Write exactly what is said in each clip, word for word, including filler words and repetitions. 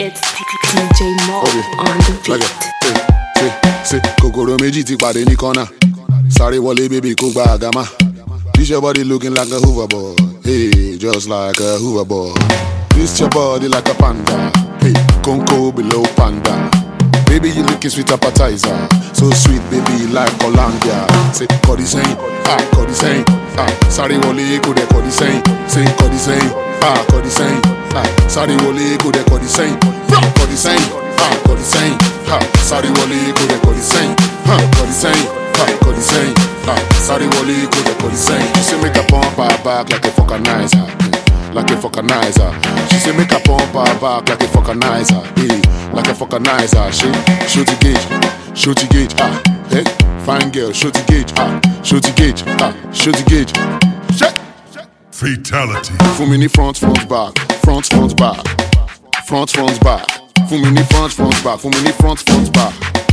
It's D J Mo on the beat. Say, say, Kokoro méjì ti pàdé ní corner. Sorry, wọlé baby kó gba àgámà. This your body looking like a hoverboard. Hey, just like a hoverboard. This your body like a panda. Hey, Conco below panda. Baby, you looking sweet appetizer. So sweet, baby, like Colombia. Say, Cody saying, ah, Cody saying, ah, sorry, wọlé kó dẹ̀ Cody saying, say, Cody saying, ah, Cody saying, ah, sorry, wọlé kó dẹ̀ Cody saying, Cody saying, ah, Cody saying, ah, sorry, wọlé kó dẹ̀ Cody saying, ah, Cody saying, ah, Cody saying, ah, sorry, wọlé kó dẹ̀ Cody saying. She say make her pump her back like a vulcanizer, like a vulcanizer. She say make her pump her back like a vulcanizer, eh, like a vulcanizer. She shoot the gauge, shoot the gauge, ah, hey, fine girl, shoot the gauge, ah, shoot the gauge, ah, shoot the gauge. Shit. Fatality. Fún mi ní front front back, front front back, front front back. Fún mi ní front front back, fún mi ní front front back,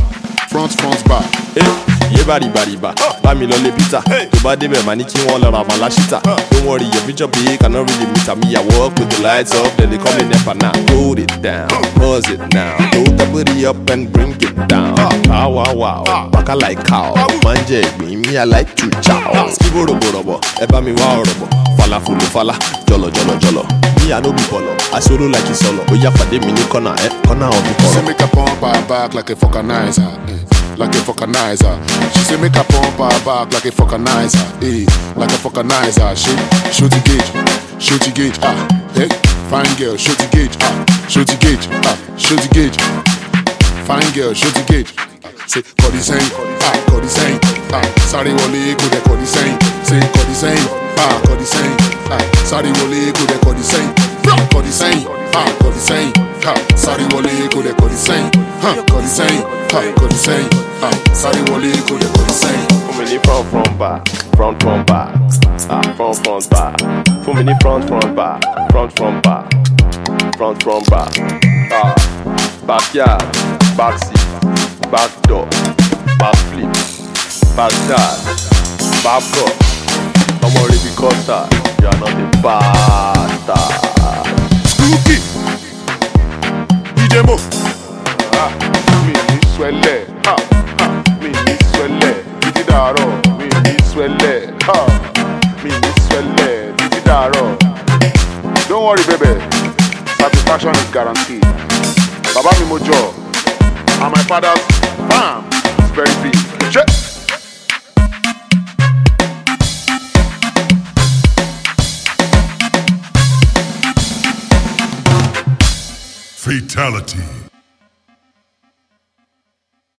front front back. Hey, yé bari bari ba, bá mi lọ lé Peter. Tó bá débẹ̀ máa ní kí wọ́n lọ ra Malashita. Don't worry, your future big, cannot really meet me. I walk with the lights up, then they call me Nepa now. Hold it down, pause it now. Hold the booty up and bring it down. Wow wow wow, baka like cow. Manje ìgbín, me I like to chow. Skibo robo robo, ẹ bá mi wá ọ̀rọ̀ bọ̀. Fala fulu fala, jolo jolo jolo. Me I no be bolo, I solo like a solo. Oya pàdé mi ní corner, eh, corner of the She say corner. make her pump her back like a vulcanizer, eh, like a vulcanizer. She say make her pump her back like a vulcanizer, eh, like a vulcanizer. She shoot the gauge, shoot the gauge, ah, hey, fine girl, shoot the gauge, ah, shoot the gauge, ah, shoot the gauge, fine girl, shoot the gauge. Say Cody saying, ah, Cody saying, ah, sorry wọlé kó dẹ̀ Cody saying, say Cody saying, ah, Cody saying, ah, sorry wọlé kó dẹ̀ Cody saying, Cody saying, ah, Cody saying, ah, sorry wọlé kó dẹ̀ Cody saying, ah, Cody saying, ah, Cody saying, ah, sorry wọlé kó dẹ̀ Cody saying. Fún mi ní front front back, front front back, ah front front back. Fún mi ní front front back, front front back, front front back. Ah, backyard, backseat, back door, back flip, back dad, back cut. Don't worry because that you are not a bastard. Scooby, D J Mo. Ah, mi ní swẹlẹ̀, ah, ah, mi ní swẹlẹ̀, títí dàárọ̀, mi ní swẹlẹ̀, ah, mi ní swẹlẹ̀, títí dàárọ̀. Don't worry, baby, satisfaction is guaranteed. Baba mi mo jọ, and my father's farm is very big. Check. Fatality.